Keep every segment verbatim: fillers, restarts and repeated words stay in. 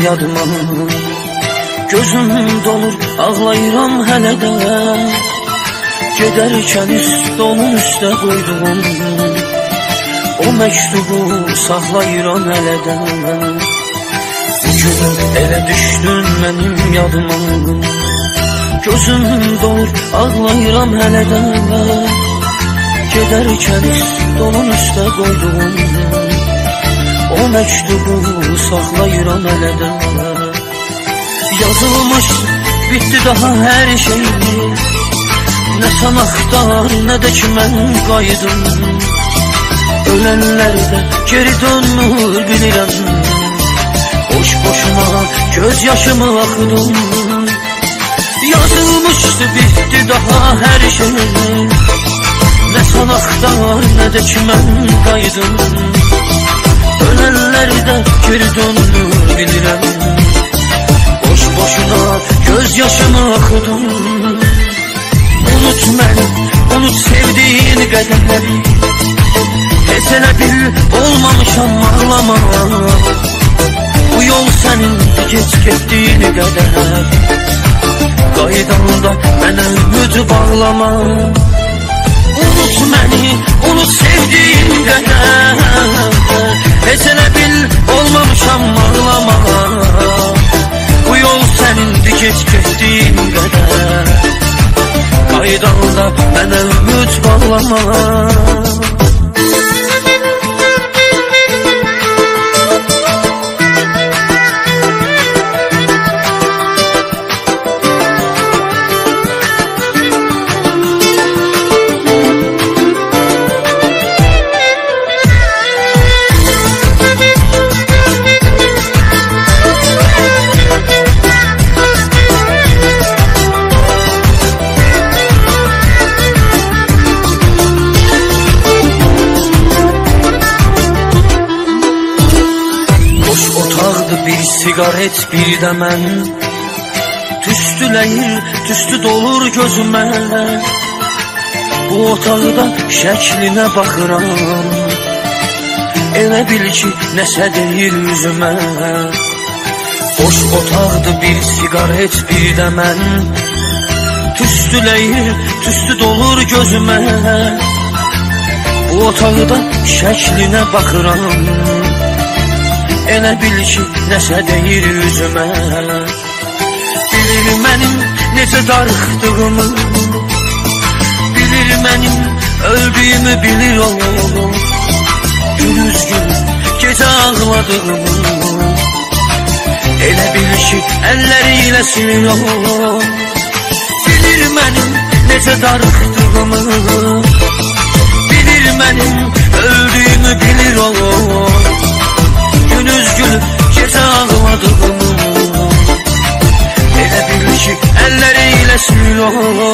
yadıma. Gözüm dolur, ağlayıram hələ də. Gedərkən üst onun üstə qoyduğum o məktubu saxlayıram hələ də. Bugün elə düşdün mənim yadıma. Gözüm dolur, ağlayıram hələ də. Gedərkən üst onun üstə qoyduğum o məktubu saxlayıram hələ də. Yazılmış, bitti daha hər şey. Nə sən axtar, nə də ki mən qayıdım. Ölənlərdə geri dönmür bilirəm. Boş boşuna göz yaşımı axıdım. Yazılmışdı, bitti daha hər şey. Nə sən axtar, nə də ki mən qayıdım. Ölənlərdə geri dönmür bilirəm. Boş boşuna göz yaşımı axıdım. Unut məni, unut sevdiğin qədərləri. Heç elə bil olmamışam ağlama. Bu yol sənin geç getdiğin qədər. Qaydanda mənə ümid bağlama. Unut məni, unut sevdiğin qədər. Heç elə bil olmamışam ağlama. Bu yol sənin geç getdiğin qədər. Qaydanda mənə ümid bağlama. Bir sigaret bir də mən. Tüstüləyir, tüstü dolur gözümə. Bu otaqda şəklinə baxıram. Elə bil ki nəsə deyir üzümə. Boş otaqdır bir sigaret bir də mən. Tüstüləyir, tüstü dolur gözümə. Bu otaqda şəklinə baxıram. Elə bil ki nəsə deyir üzümə. Bilir mənim necə darıxdığımı. Bilir mənim öldüyümü bilir o. Gündüz gün gecə ağladığımı. Elə bil ki əlləriyle silir o. Bilir mənim necə darıxdığımı. Bilir mənim öldüyümü bilir o. Gündüz gülüp gece ağladığımı. Elə bil ki əlləriyle sürüyor.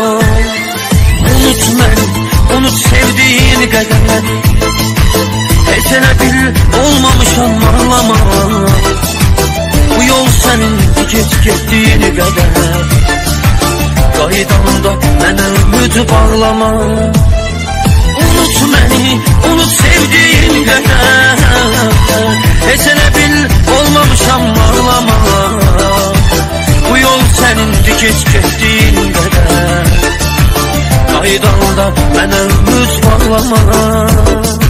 Unut məni, unut sevdiğin qədərləri. Heç elə bil olmamışam ağlama. Bu yol sənin geç getdiğin qədər. Qaydanda mənə ümid bağlama. Unut məni, unut sevdiğin qədər. Heç elə bil olmamışam ağlama. Bu yol sənin geç getdiğin qədər. Qaydanda mənə ümid bağlama.